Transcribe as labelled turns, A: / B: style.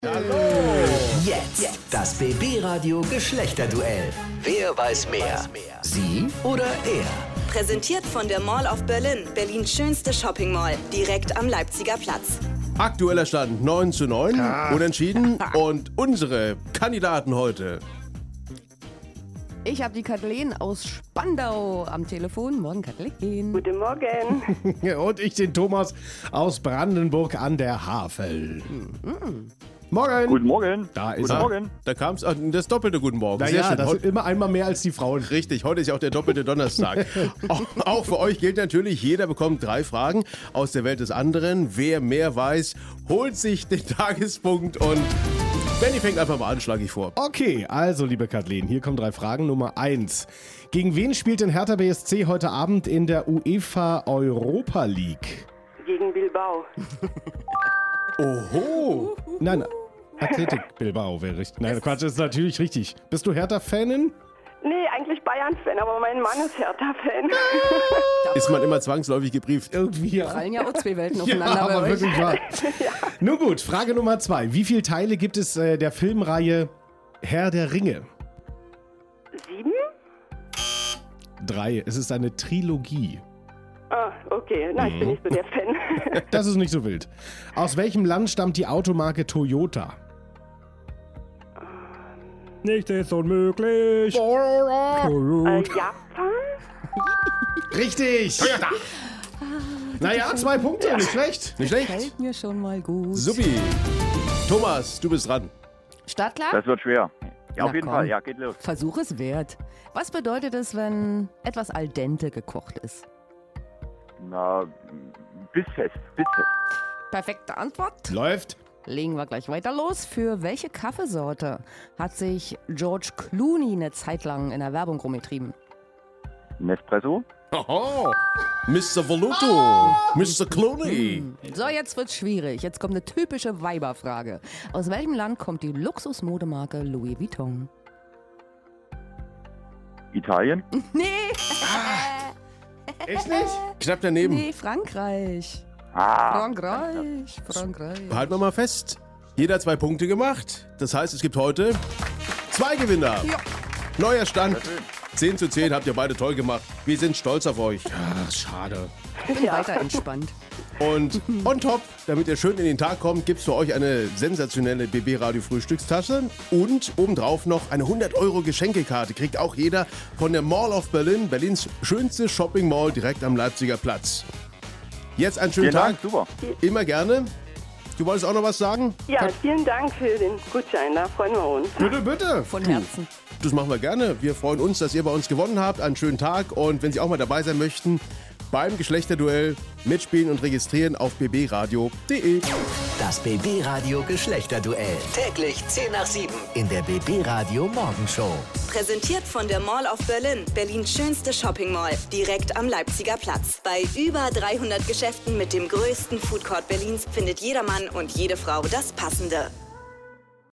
A: Hallo! Jetzt das BB-Radio Geschlechterduell. Wer weiß mehr? Sie oder er?
B: Präsentiert von der Mall of Berlin, Berlins schönste Shopping Mall, direkt am Leipziger Platz.
C: Aktueller Stand 9:9, unentschieden. Und unsere Kandidaten heute.
D: Ich habe die Kathleen aus Spandau am Telefon. Morgen, Kathleen.
E: Guten Morgen.
F: Und ich den Thomas aus Brandenburg an der Havel. Morgen.
G: Guten Morgen.
F: Da ist
G: Guten
F: er.
G: Morgen.
C: Da kam es das doppelte Guten Morgen. Sehr
F: Naja,
C: schön.
F: das sind immer einmal mehr als die Frauen.
C: Richtig, heute ist ja auch der doppelte Donnerstag. Auch für euch gilt natürlich, jeder bekommt 3 Fragen aus der Welt des anderen. Wer mehr weiß, holt sich den Tagespunkt und Benny fängt einfach mal an, schlage ich vor.
F: Okay, also liebe Kathleen, hier kommen 3 Fragen. Nummer 1. Gegen wen spielt denn Hertha BSC heute Abend in der UEFA Europa League?
E: Gegen Bilbao.
C: Oho.
F: Nein, Athletic Bilbao wäre richtig. Nein, Quatsch, ist natürlich richtig. Bist du Hertha-Fanin?
E: Nee, eigentlich Bayern-Fan, aber mein Mann ist Hertha-Fan.
C: Ist man immer zwangsläufig gebrieft.
F: Irgendwie ja.
D: Prallen ja auch 2 Welten
F: Ja,
D: aufeinander bei
F: aber
D: euch.
F: wirklich wahr. Nun gut, Frage Nummer 2. Wie viele Teile gibt es der Filmreihe Herr der Ringe?
E: 7?
F: 3. Es ist eine Trilogie.
E: Ah, okay. Nein, ich bin nicht so der Fan.
F: Das ist nicht so wild. Aus welchem Land stammt die Automarke Toyota? Nichts ist unmöglich.
E: Japan?
F: Richtig. Toyota. Naja, 2 Punkte, nicht schlecht.
C: Nicht schlecht?
D: Fällt mir schon mal gut.
C: Supi. Thomas, du bist dran.
D: Startklar?
G: Das wird schwer. Ja, auf
D: Na
G: jeden
D: komm.
G: Fall. Ja, geht los.
D: Versuch es wert. Was bedeutet es, wenn etwas al dente gekocht ist?
G: Na, bissfest.
D: Perfekte Antwort.
F: Läuft.
D: Legen wir gleich weiter los. Für welche Kaffeesorte hat sich George Clooney eine Zeit lang in der Werbung rumgetrieben?
G: Nespresso?
C: Oho. Mr. Voluto. Mr. Clooney.
D: So, jetzt wird's schwierig. Jetzt kommt eine typische Weiberfrage. Aus welchem Land kommt die Luxusmodemarke Louis Vuitton?
G: Italien?
D: Nee,
F: Echt nicht?
C: Knapp daneben.
D: nee, Frankreich.
G: Ah,
D: Frankreich.
C: Halten wir mal fest. Jeder hat 2 Punkte gemacht. Das heißt, es gibt heute 2 Gewinner.
D: Ja.
C: Neuer Stand. 10:10 habt ihr beide toll gemacht. Wir sind stolz auf euch.
F: Ach, schade.
D: Bin weiter entspannt.
C: Und on top, damit ihr schön in den Tag kommt, gibt's für euch eine sensationelle BB-Radio-Frühstückstasse und obendrauf noch eine 100€ Geschenkekarte. Kriegt auch jeder von der Mall of Berlin, Berlins schönste Shopping Mall direkt am Leipziger Platz. Jetzt einen schönen
G: vielen
C: Tag.
G: Dank, super.
C: Immer gerne. Du wolltest auch noch was sagen?
E: Ja, vielen Dank für den Gutschein, da freuen wir uns.
F: Bitte, bitte.
D: Von Herzen.
C: Das machen wir gerne. Wir freuen uns, dass ihr bei uns gewonnen habt. Einen schönen Tag. Und wenn Sie auch mal dabei sein möchten, beim Geschlechterduell mitspielen und registrieren auf bbradio.de.
A: Das BB-Radio Geschlechterduell. Täglich 6:50 in der BB-Radio Morgenshow.
B: Präsentiert von der Mall of Berlin, Berlins schönste Shopping Mall, direkt am Leipziger Platz. Bei über 300 Geschäften mit dem größten Foodcourt Berlins findet jeder Mann und jede Frau das Passende.